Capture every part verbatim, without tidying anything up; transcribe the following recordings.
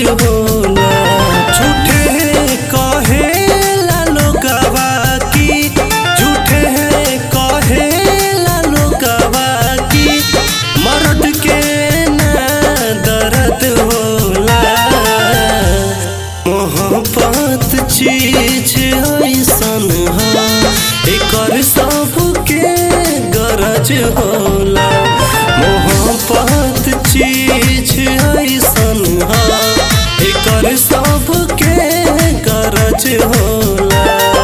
होला। झूठे कहेला लोगवा की झूठे कहेला लोगवा की मर्द के ना दर्द होला। मोहब्बत चीज ऐसन है एकर सबके गरज होला। मोहब्बत चीज ऐसन है एकर सबके गरज होला।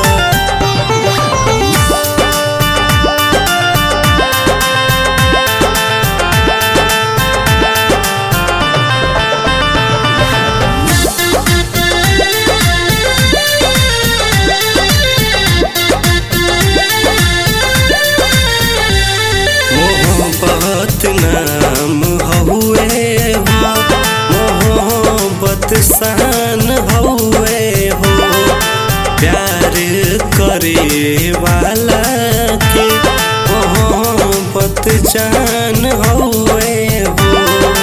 मोहब्बत नाम हउए हो, मोहब्बत शान हउए हो। प्यार करे वाला के मोहब्बत जान हउए हो।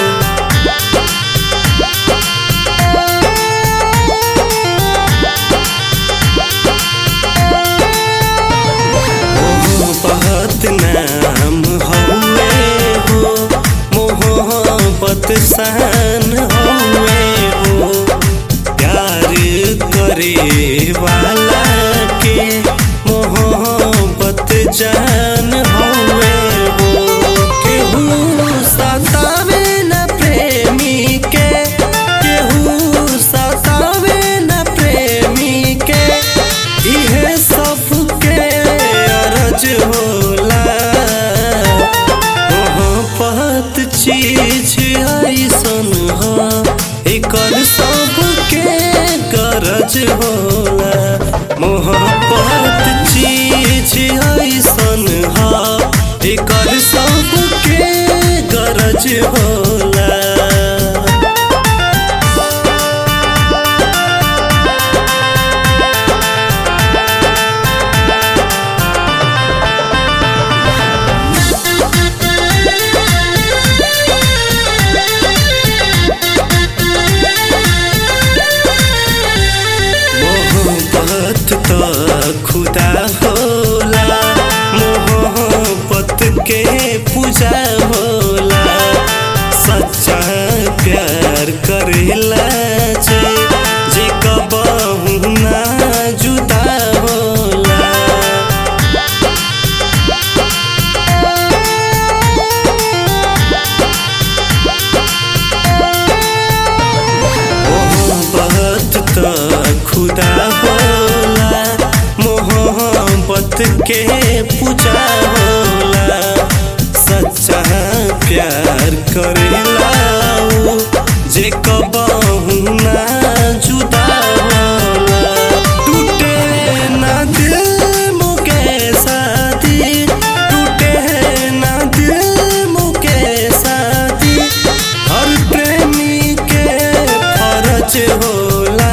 मोहब्बत नाम हउए हो, मोहब्बत शान हउए हो। प्यार करे वाला के मोहब्बत जान हउए हो। केहू सतावे न प्रेमी के, केहू सतावे न प्रेमी के। इहे सबके अरज होला। मोहब्बत चीज ऐसन है एकर सबके गरज होला। मोहब्बत चीज ऐसन है एकर सबके गरज होला। मोहब्बत तो खुदा होला, मोहब्बत के पूजा होला। सच्चा प्यार करेला जे जे कबहू ना जुदा होला। मोहब्बत तो खुदा होला, मोहब्बत के पूजा होला। सच्चा प्यार करेला जे कबहू ना जुदा होला। टूटे ना दिल मुके साथी, टूटे ना दिल मुके साथी। हर प्रेमी के फर्ज होला।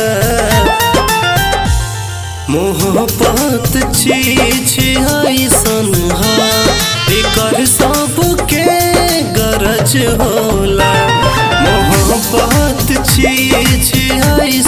मोहब्बत चीज ऐसन है एकर सबके गरज होला। मोहब्बत चीज ऐसन